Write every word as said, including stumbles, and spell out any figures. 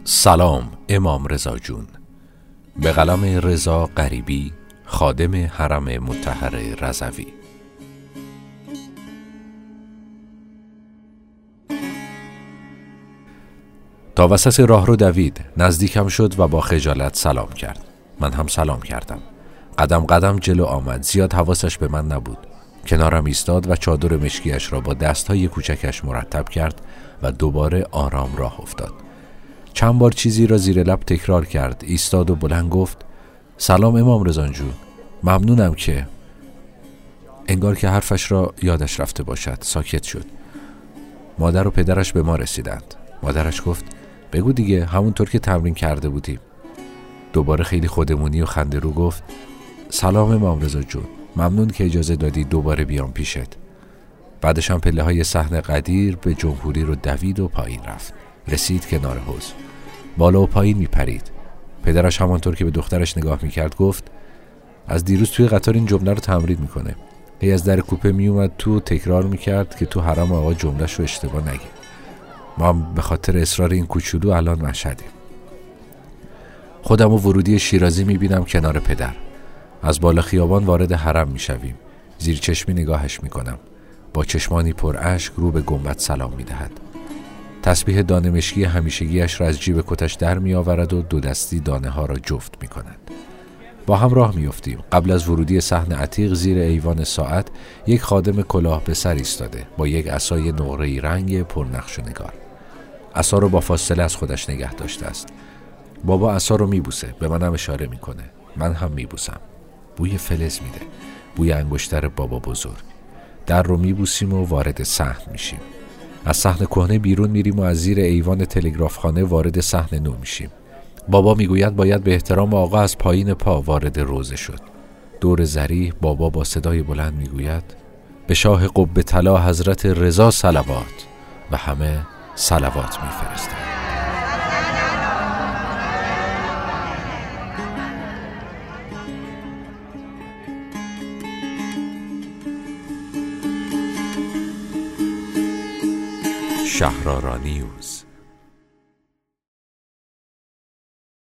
سلام امام رضا جون. به قلم رضا غریبی، خادم حرم مطهر رضوی. تا وسط راه رو دوید، نزدیکم شد و با خجالت سلام کرد. من هم سلام کردم. قدم قدم جلو آمد. زیاد حواسش به من نبود. کنارم ایستاد و چادر مشکیش را با دستهای کوچکش مرتب کرد و دوباره آرام راه افتاد. چند بار چیزی را زیر لب تکرار کرد. ایستاد و بلند گفت: سلام امام رضا جون، ممنونم که... انگار که حرفش را یادش رفته باشد ساکت شد. مادر و پدرش به ما رسیدند. مادرش گفت: بگو دیگه، همونطور که تمرین کرده بودیم. دوباره خیلی خودمونی و خنده رو گفت: سلام امام رضا جون، ممنون که اجازه دادی دوباره بیام پیشت. بعدش هم پله های صحن قدیر به جمهوری رو دوید و پایین رفت. رسید کنار حوض. بالا و پایین میپرید. پدرش همانطور که به دخترش نگاه میکرد گفت: از دیروز توی قطار این جمله رو تمرین میکنه. هی از در کوپه میومد تو تکرار میکرد که تو حرم آقا جملهش رو اشتباه نگه. ما هم به خاطر اصرار این کوچولو الان مشهدیم. خودم و ورودی شیرازی میبینم کنار پدر. از بالا خیابان وارد حرم میشویم. زیر چشمی نگاهش میکنم. با چشمانی پر اشک رو به گنبد سلام میدهد. تسبیح دانه مشکی همیشگیش را از جیب کتش در می آورد و دو دستی دانه ها را جفت می کند. با هم راه می افتیم. قبل از ورودی صحن عتیق زیر ایوان ساعت یک خادم کلاه به سر ایستاده با یک عصای نقره‌ای رنگ پرنقش و نگار. عصا رو با فاصله از خودش نگه داشته است. بابا عصا رو می بوسه، به منم اشاره می کنه. من هم می بوسم. بوی فلز میده. بوی انگشتر بابا بزرگ. در رو می بوسیم و وارد صحن میشیم. از صحن کهنه بیرون میریم و از زیر ایوان تلگرافخانه وارد صحن نو میشیم. بابا میگوید باید به احترام آقا از پایین پا وارد روضه شد. دور ضریح بابا با صدای بلند میگوید: به شاه قبه طلا حضرت رضا صلوات. و همه صلوات میفرستند. شهرآرا نیوز.